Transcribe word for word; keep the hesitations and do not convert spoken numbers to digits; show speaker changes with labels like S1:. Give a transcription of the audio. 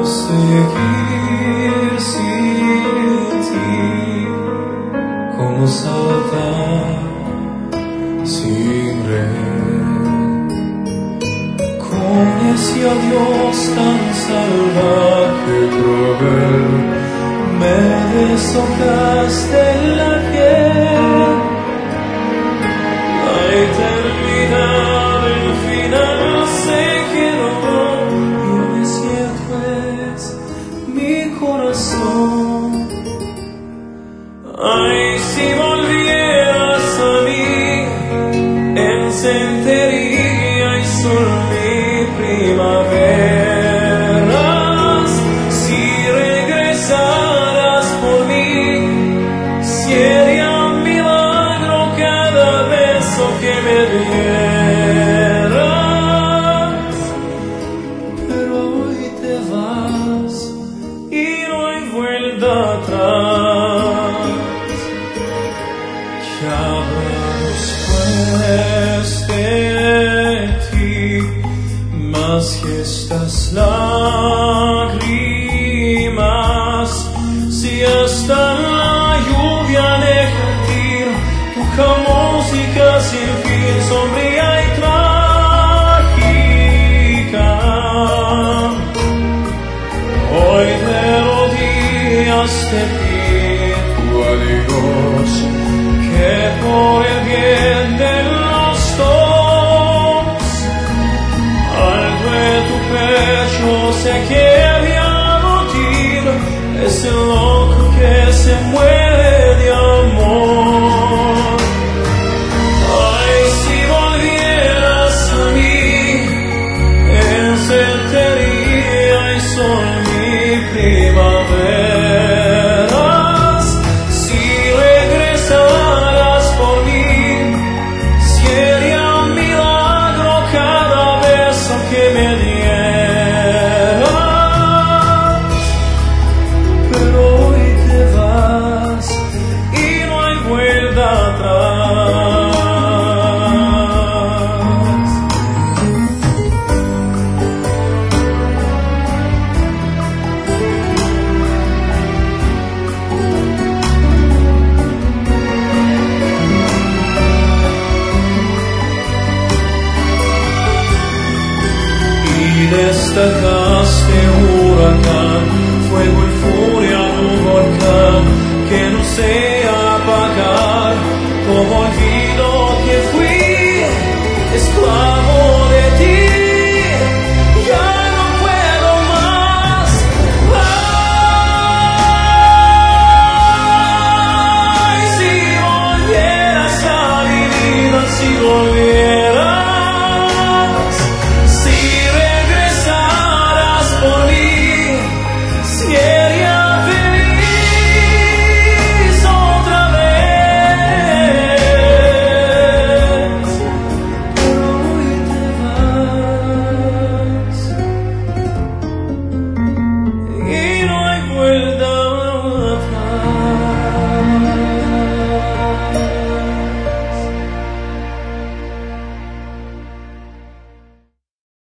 S1: seguir sin ti, como saltar sin red, con ese adiós tan salvaje, cruel, me deshojaste la piel. La eternidad, el final se quedó, y el desierto es mi corazón. Ay, si volvieras a mí, encendería y sol mi primaveras. Si regresaras por mí, sería un milagro cada beso que me dieras. Pero hoy te vas y no hay vuelta atrás. Ya después de ti, más que estas lágrimas, si hasta la lluvia deja ir, toca música sin fin, sombría y trágica. Hoy de rodillas te pido adiós, que por el bien de los dos, algo de tu pecho se quiere abatir, es el loco que se muere de amor. Ay, si volvieras a mí, encendería y sol mi primaveras. Si regresaras por mí, sería un milagro cada beso que me dieras. Pero hoy te vas y no hay vuelta atrás. Y destacaste huracán, fuego